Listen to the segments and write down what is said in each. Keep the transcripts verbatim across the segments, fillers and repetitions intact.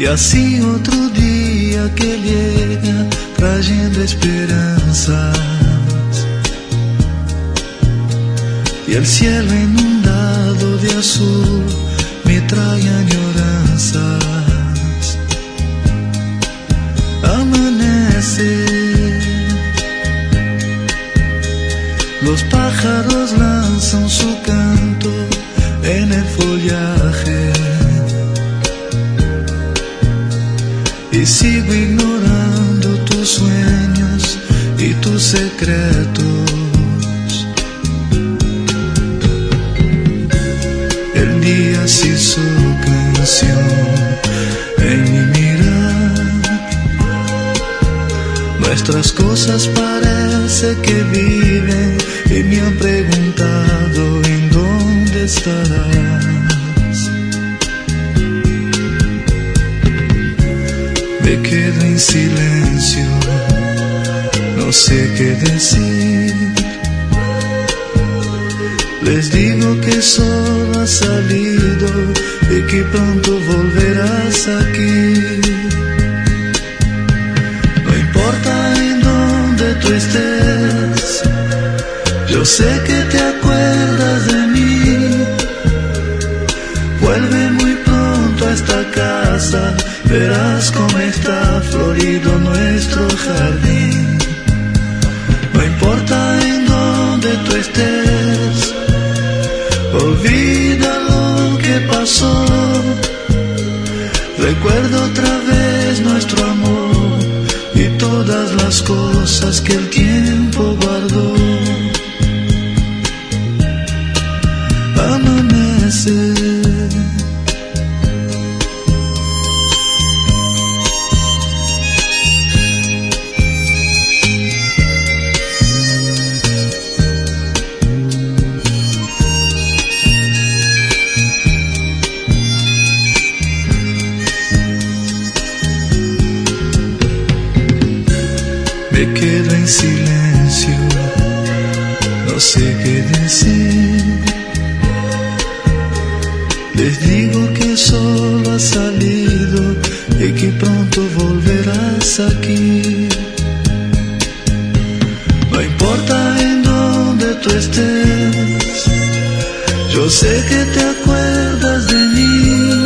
así otro día que llega trayendo esperanzas, y el cielo inundado de azul me trae añoranzas. Amanece, los pájaros lanzan su canto en el follaje, y sigo ignorando tus sueños y tus secretos. El día se hizo canción en mi mirar, nuestras cosas parece que viven y me han preguntado en dónde estarás. Me quedo en silencio, no sé qué decir. Les digo que solo has salido y que pronto volverás aquí. No importa en dónde tú estés, yo sé que te acuerdas de mí. Vuelve muy pronto a esta casa, verás cómo está florido nuestro jardín. No importa en dónde tú estés, olvida lo que pasó. Recuerda otra vez nuestro amor y todas las cosas que el tiempo guardó. Amanece, me quedo en silencio, no sé qué decir. Les digo que solo has salido y que pronto volverás aquí. No importa en dónde tú estés, yo sé que te acuerdas de mí.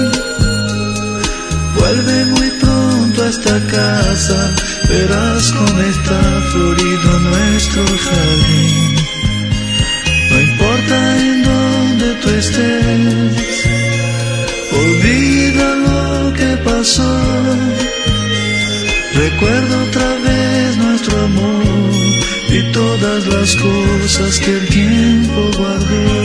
Vuelve muy pronto a esta casa, verás cómo está florido nuestro jardín. No importa en dónde tú estés, olvida lo que pasó. Recuerda otra vez nuestro amor y todas las cosas que el tiempo guardó.